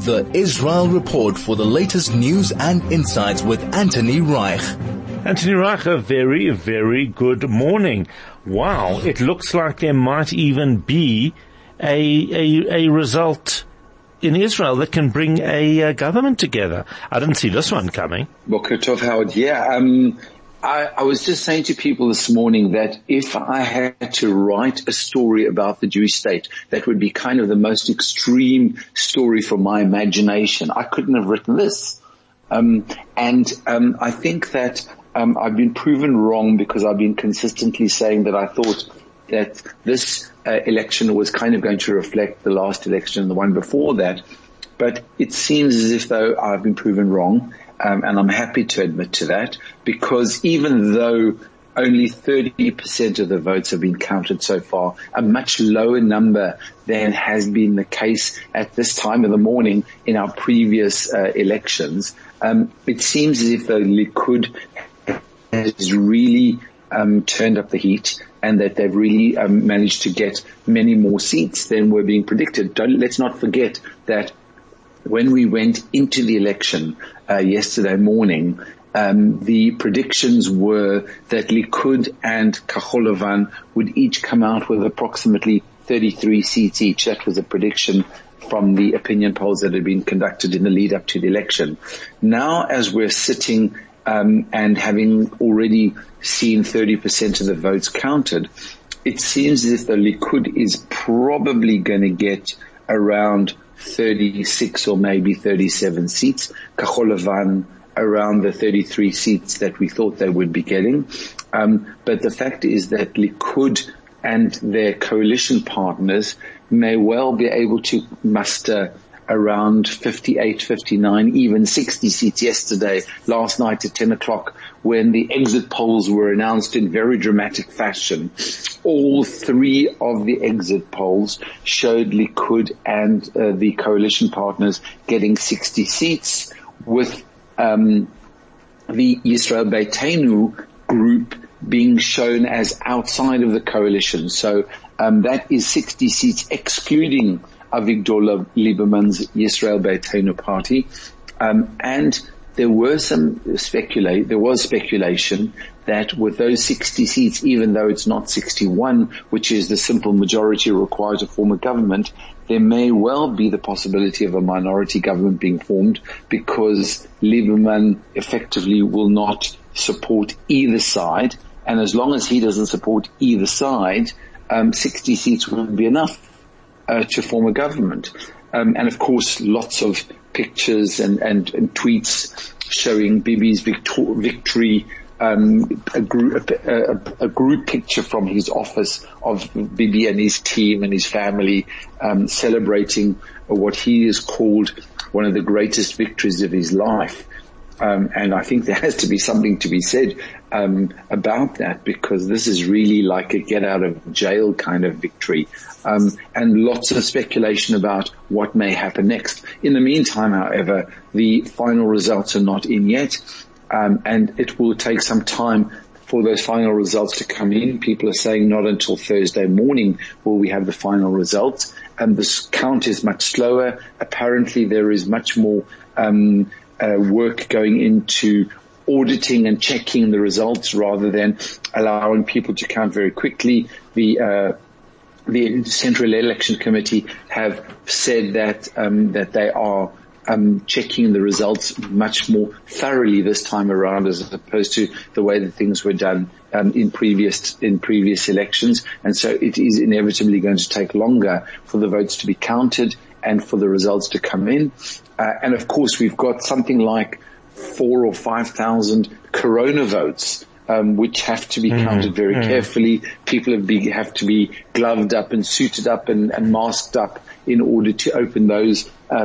The Israel Report for the latest news and insights with Anthony Reich. Anthony Reich, a very, very good morning. Wow, it looks like there might even be a result in Israel that can bring a government together. I didn't see this one coming. Boker Tov, Howard. Yeah, I was just saying to people this morning that if I had to write a story about the Jewish state, that would be kind of the most extreme story from my imagination. I couldn't have written this. I think that I've been proven wrong because I've been consistently saying that I thought that this election was kind of going to reflect the last election and the one before that. But it seems as if though I've been proven wrong. And I'm happy to admit to that, because even though only 30% of the votes have been counted so far, a much lower number than has been the case at this time of the morning in our previous elections, it seems as if the Likud has really turned up the heat, and that they've really managed to get many more seats than were being predicted. Let's not forget that when we went into the election yesterday morning, the predictions were that Likud and Kahol Lavan would each come out with approximately 33 seats each. That was a prediction from the opinion polls that had been conducted in the lead up to the election. Now, as we're sitting and having already seen 30% of the votes counted, it seems as if the Likud is probably going to get around 36 or maybe 37 seats. Kahol Lavan around the 33 seats that we thought they would be getting. But the fact is that Likud and their coalition partners may well be able to muster around 58, 59, even 60 seats last night at 10 o'clock, when the exit polls were announced in very dramatic fashion. All three of the exit polls showed Likud and the coalition partners getting 60 seats, with the Yisrael Beitenu group being shown as outside of the coalition. So that is 60 seats excluding Avigdor Lieberman's Yisrael Beitenu party. And there was speculation that with those 60 seats, even though it's not 61, which is the simple majority required to form a government, there may well be the possibility of a minority government being formed, because Lieberman effectively will not support either side. And as long as he doesn't support either side, 60 seats would be enough to form a government. And of course, lots of pictures and tweets showing Bibi's victory, a group picture from his office of Bibi and his team and his family, celebrating what he has called one of the greatest victories of his life. And I think there has to be something to be said about that, because this is really like a get out of jail kind of victory. And lots of speculation about what may happen next. In the meantime, however, the final results are not in yet, and it will take some time for those final results to come in. People are saying not until Thursday morning will we have the final results, and this count is much slower. Apparently there is much more work going into auditing and checking the results rather than allowing people to count very quickly. The Central Election Committee have said that that they are checking the results much more thoroughly this time around, as opposed to the way that things were done in previous elections. And so it is inevitably going to take longer for the votes to be counted and for the results to come in. And of course, we've got something like 4,000 or 5,000 corona votes, which have to be counted very carefully. People have to be gloved up and suited up and masked up in order to open those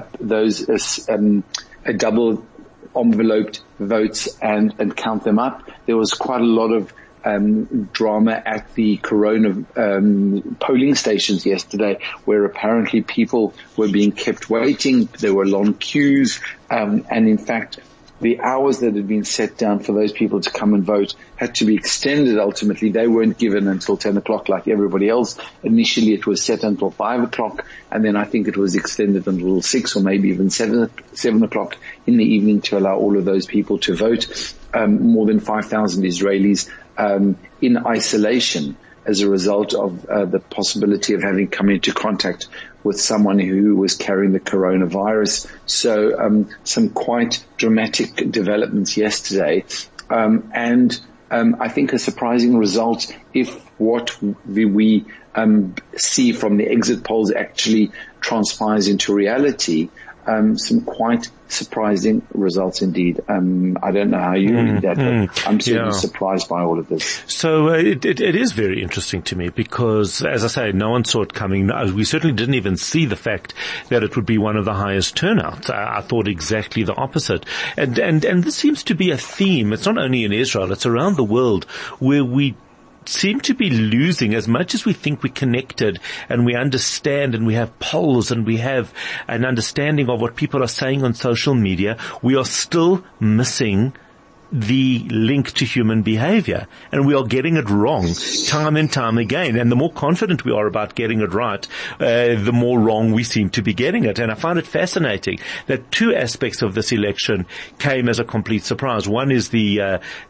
double enveloped votes and count them up. There was quite a lot of drama at the corona polling stations yesterday, where apparently people were being kept waiting. There were long queues, and in fact the hours that had been set down for those people to come and vote had to be extended ultimately. They weren't given until 10 o'clock like everybody else. Initially it was set until 5 o'clock, and then I think it was extended until 6 or maybe even 7 o'clock in the evening to allow all of those people to vote. More than 5,000 Israelis in isolation as a result of the possibility of having come into contact with someone who was carrying the coronavirus. So some quite dramatic developments yesterday. And I think a surprising result if what we see from the exit polls actually transpires into reality. Some quite surprising results indeed. I don't know how you read that, but I'm certainly surprised by all of this. So it is very interesting to me because, as I say, no one saw it coming. We certainly didn't even see the fact that it would be one of the highest turnouts. I thought exactly the opposite. And this seems to be a theme. It's not only in Israel, it's around the world where we seem to be losing as much as we think we're connected and we understand and we have polls and we have an understanding of what people are saying on social media. We are still missing the link to human behavior, and we are getting it wrong time and time again. And the more confident we are about getting it right, the more wrong we seem to be getting it. And I find it fascinating that two aspects of this election came as a complete surprise. One is the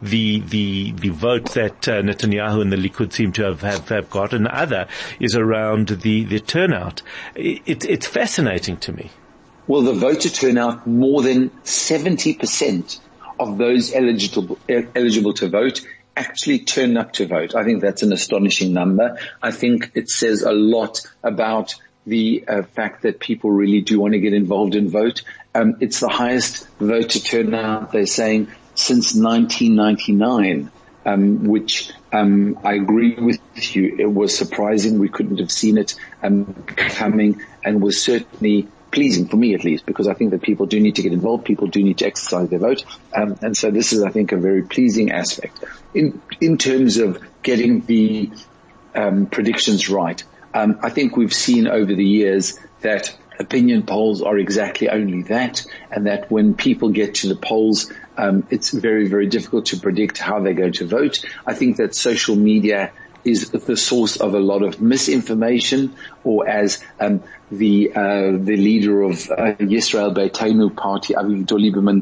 vote that Netanyahu and the Likud seem to have got, and the other is around the turnout. It's fascinating to me. Well, the voter turnout, more than 70% of those eligible to vote actually turned up to vote. I think that's an astonishing number. I think it says a lot about the fact that people really do want to get involved and vote. It's the highest voter turnout, they're saying, since 1999, which I agree with you. It was surprising. We couldn't have seen it coming, and was certainly pleasing for me, at least, because I think that people do need to get involved. People do need to exercise their vote. And so this is, I think, a very pleasing aspect. In terms of getting the predictions right, I think we've seen over the years that opinion polls are exactly only that, and that when people get to the polls, it's very, very difficult to predict how they're going to vote. I think that social media is the source of a lot of misinformation, or as the leader of Yisrael Beitenu party, Avigdor Lieberman,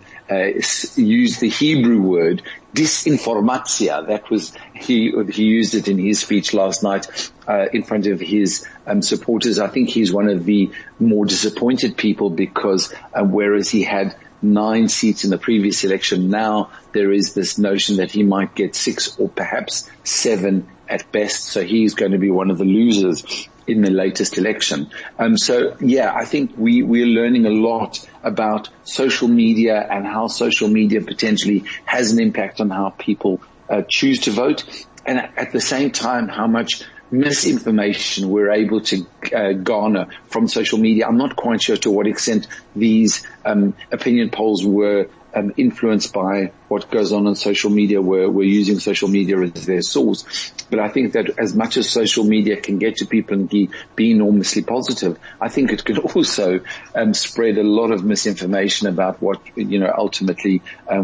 used the Hebrew word disinformatia. That was he used it in his speech last night in front of his supporters. I think he's one of the more disappointed people because whereas he had 9 seats in the previous election, now there is this notion that he might get 6 or perhaps 7 at best. So he's going to be one of the losers in the latest election. So yeah, I think we're learning a lot about social media and how social media potentially has an impact on how people choose to vote, and at the same time how much misinformation we're able to garner from social media. I'm not quite sure to what extent these opinion polls were influenced by what goes on social media, where we're using social media as their source. But I think that as much as social media can get to people and be enormously positive, I think it could also spread a lot of misinformation about what, ultimately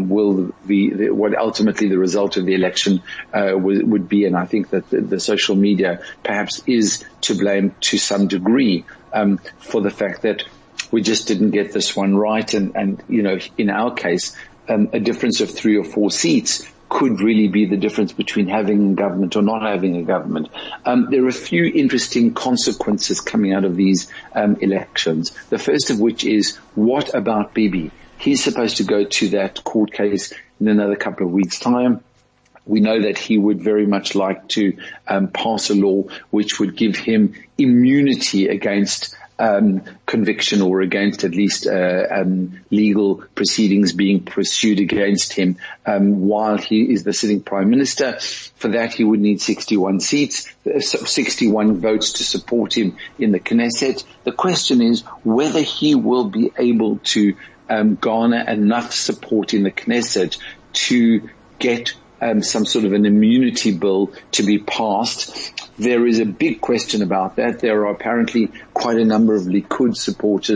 what ultimately the result of the election would be. And I think that the social media perhaps is to blame to some degree for the fact that we just didn't get this one right. And in our case, a difference of 3 or 4 seats could really be the difference between having a government or not having a government. There are a few interesting consequences coming out of these elections. The first of which is, what about Bibi? He's supposed to go to that court case in another couple of weeks' time. We know that he would very much like to pass a law which would give him immunity against conviction, or against at least legal proceedings being pursued against him while he is the sitting prime minister. For that, he would need 61 seats, 61 votes to support him in the Knesset. The question is whether he will be able to garner enough support in the Knesset to get some sort of an immunity bill to be passed. There is a big question about that. There are apparently quite a number of Likud supporters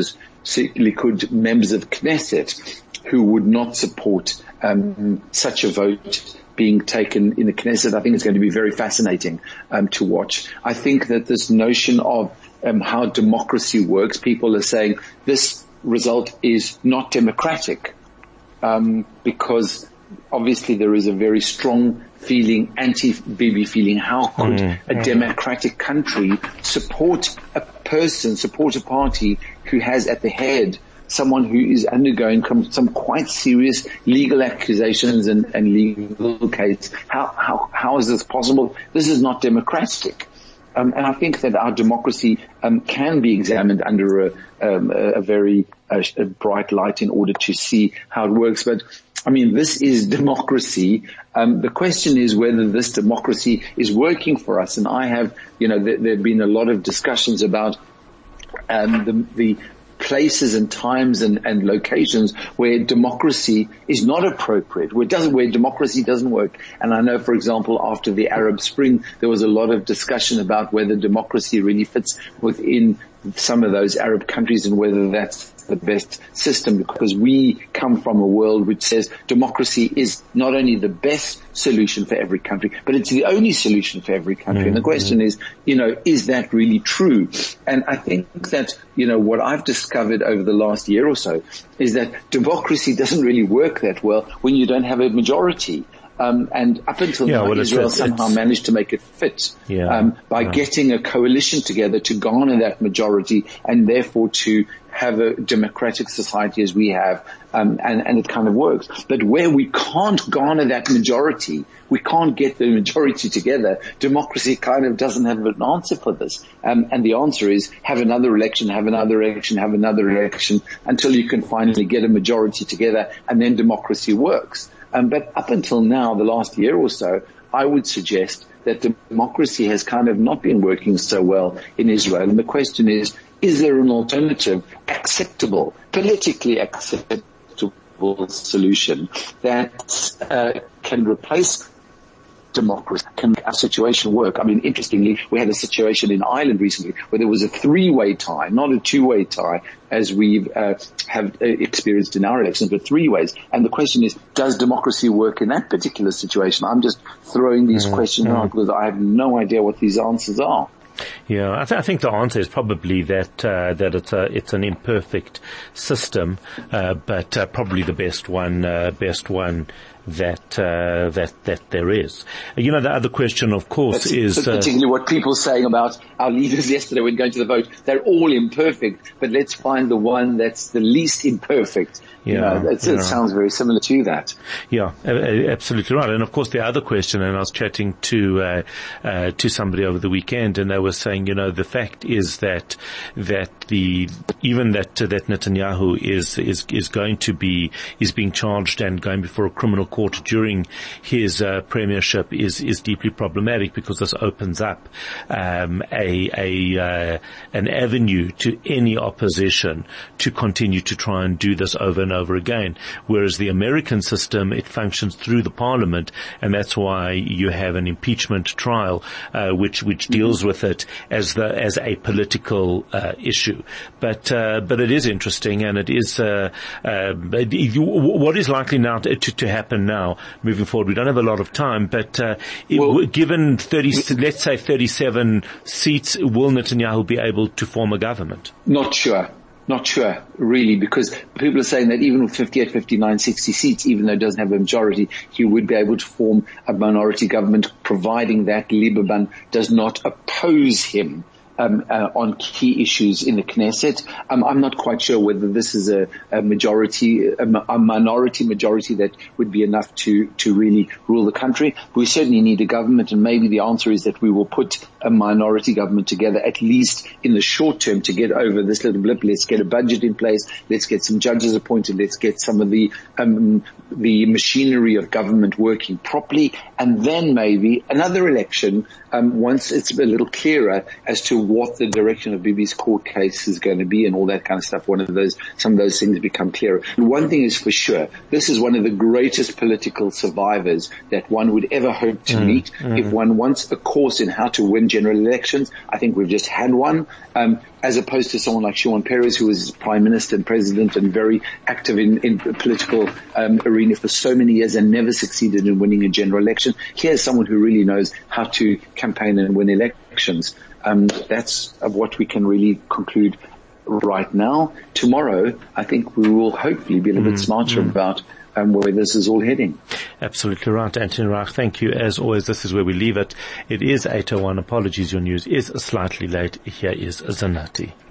Likud members of Knesset who would not support such a vote being taken in the Knesset. I think it's going to be very fascinating to watch. I think that this notion of how democracy works, people are saying this result is not democratic because obviously there is a very strong feeling, anti-Bibi feeling. How could a democratic country support a party who has at the head someone who is undergoing some quite serious legal accusations and legal case? How is this possible? This is not democratic. And I think that our democracy can be examined under a very bright light in order to see how it works. But I mean, this is democracy. The question is whether this democracy is working for us. And I have, there have been a lot of discussions about the places and times and locations where democracy is not appropriate, where democracy doesn't work. And I know, for example, after the Arab Spring, there was a lot of discussion about whether democracy really fits within some of those Arab countries and whether that's the best system, because we come from a world which says democracy is not only the best solution for every country, but it's the only solution for every country. And the question is, is that really true? And I think that, what I've discovered over the last year or so is that democracy doesn't really work that well when you don't have a majority. And up until now, Israel somehow managed to make it fit by getting a coalition together to garner that majority and therefore to have a democratic society as we have, and it kind of works. But where we can't garner that majority, we can't get the majority together, democracy kind of doesn't have an answer for this. And the answer is have another election, until you can finally get a majority together, and then democracy works. But up until now, the last year or so, I would suggest that democracy has kind of not been working so well in Israel. And the question is there an alternative, politically acceptable solution that can replace democracy? Can our situation work? I mean, interestingly, we had a situation in Ireland recently where there was a three-way tie, not a two-way tie, as we have experienced in our elections, but three ways. And the question is, does democracy work in that particular situation? I'm just throwing these questions out because I have no idea what these answers are. Yeah, I think the answer is probably that it's an imperfect system, but probably the best one that there is. The other question, of course, is particularly what people saying about our leaders yesterday when going to the vote. They're all imperfect, but let's find the one that's the least imperfect. It sounds very similar to that. Yeah, absolutely right. And of course, the other question, and I was chatting to somebody over the weekend, and they were saying, the fact is that Netanyahu is being charged and going before a criminal court during his premiership is deeply problematic, because this opens up an avenue to any opposition to continue to try and do this over and over again. Whereas the American system, it functions through the parliament, and that's why you have an impeachment trial, which deals with it as a political issue. But it is interesting, and it is what is likely now to happen now moving forward. We don't have a lot of time, but given let's say 37 seats, will Netanyahu be able to form a government? Not sure, really, because people are saying that even with 58, 59, 60 seats, even though it doesn't have a majority, he would be able to form a minority government, providing that Lieberman does not oppose him on key issues in the Knesset. I'm not quite sure whether this is a minority majority that would be enough to really rule the country. We certainly need a government, and maybe the answer is that we will put a minority government together, at least in the short term, to get over this little blip. Let's get a budget in place. Let's get some judges appointed. Let's get some of the machinery of government working properly, and then maybe another election once it's a little clearer as to what the direction of Bibi's court case is going to be and all that kind of stuff. Some of those things become clearer. And one thing is for sure, this is one of the greatest political survivors that one would ever hope to meet. If one wants a course in how to win general elections. I think we've just had one, as opposed to someone like Shimon Peres, who was Prime Minister and President and very active in political arena for so many years and never succeeded in winning a general election. Here's someone who really knows how to campaign and win elections. That's what we can really conclude right now. Tomorrow, I think we will hopefully be a little bit smarter about where this is all heading. Absolutely right, Anthony Reich. Thank you. As always, this is where we leave it. It is 8:01. Apologies, your news is slightly late. Here is Zanati.